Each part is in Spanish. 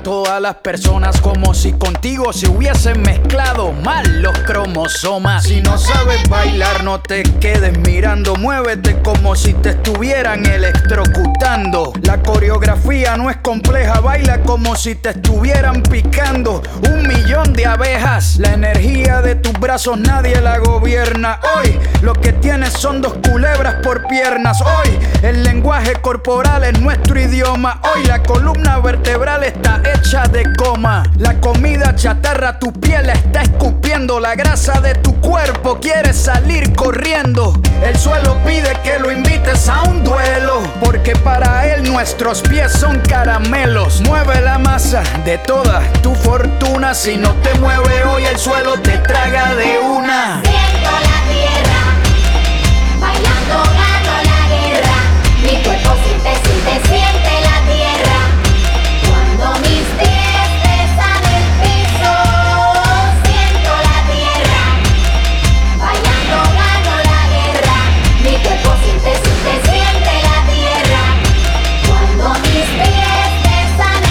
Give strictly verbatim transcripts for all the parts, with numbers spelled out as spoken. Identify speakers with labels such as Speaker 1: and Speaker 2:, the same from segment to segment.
Speaker 1: a todas las personas como si contigo se hubiesen mezclado mal los cromosomas. Si no sabes bailar, no te quedes mirando, muévete como si te estuvieran electrocutando. La coreografía no es compleja, baila como si te estuvieran picando un millón de abejas. La energía de tus brazos nadie la gobierna. Hoy lo que tienes son dos culebras por piernas. Hoy el lenguaje corporal es nuestro idioma. Hoy la columna vertebral está hecha de goma. La comida chatarra tu piel la está escupiendo. La grasa de tu cuerpo quiere salir corriendo. El suelo pide que lo invites a un duelo, porque para él nuestros pies son caramelos. Mueve la masa de toda tu fortuna. Si no te mueve hoy, el suelo te traga de una.
Speaker 2: Siento la tierra, bailando gano la guerra. Mi cuerpo siente, siente, siente la tierra. Cuando mis pies besan el piso, siento la tierra, bailando gano la guerra. Mi cuerpo siente, siente, siente la tierra. Cuando mis pies besan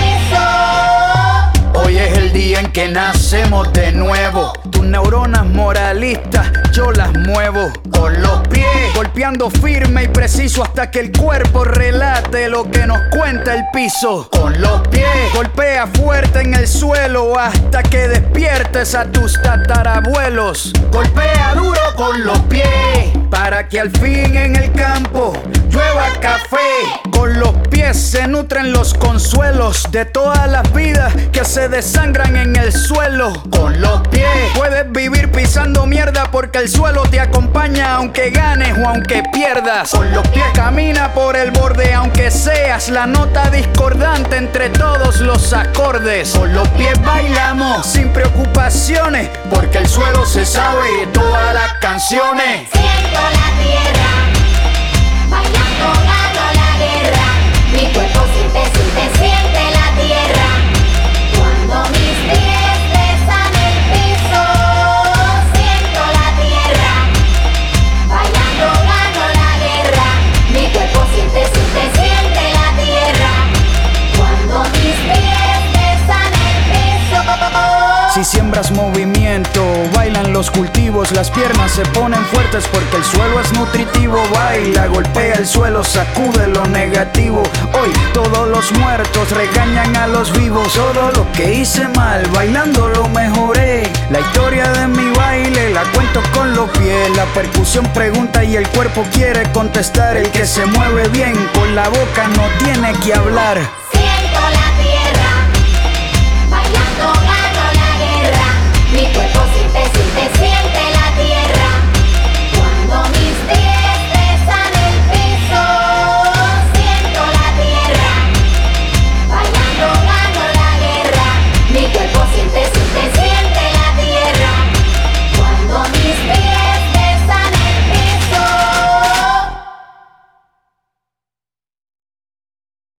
Speaker 2: el piso.
Speaker 1: Hoy es el día en que nacemos de nuevo. Tus neuronas moralistas yo las muevo con los pies, golpeando firme y preciso hasta que el cuerpo relate lo que nos cuenta el piso. Con los pies golpea fuerte en el suelo hasta que despiertes a tus tatarabuelos. Golpea duro con los pies para que al fin en el campo llueva café. Con los pies se nutren los consuelos de todas las vidas que se desangran en el suelo. Con los pies puedes vivir pisando mierda porque el suelo te acompaña aunque ganes o aunque pierdas. Con los pies camina por el borde aunque seas la nota discordante entre todos los acordes. Con los pies bailamos sin preocupaciones porque el suelo se sabe todas las canciones.
Speaker 2: Siento la tierra, bailando gano la guerra. Mi cuerpo siente, siente, siente la tierra. Cuando mis pies besan el piso, siento la tierra, bailando gano la guerra. Mi cuerpo siente, siente, siente la tierra. Cuando mis pies besan el piso.
Speaker 1: Si siembras movimiento, bailan los cultivos, las piernas se ponen fuertes porque el suelo es nutritivo. Baila, golpea el suelo, sacude lo negativo. Hoy todos los muertos regañan a los vivos. Todo lo que hice mal, bailando lo mejoré. La historia de mi baile la cuento con los pies. La percusión pregunta y el cuerpo quiere contestar. El que se mueve bien con la boca no tiene que hablar.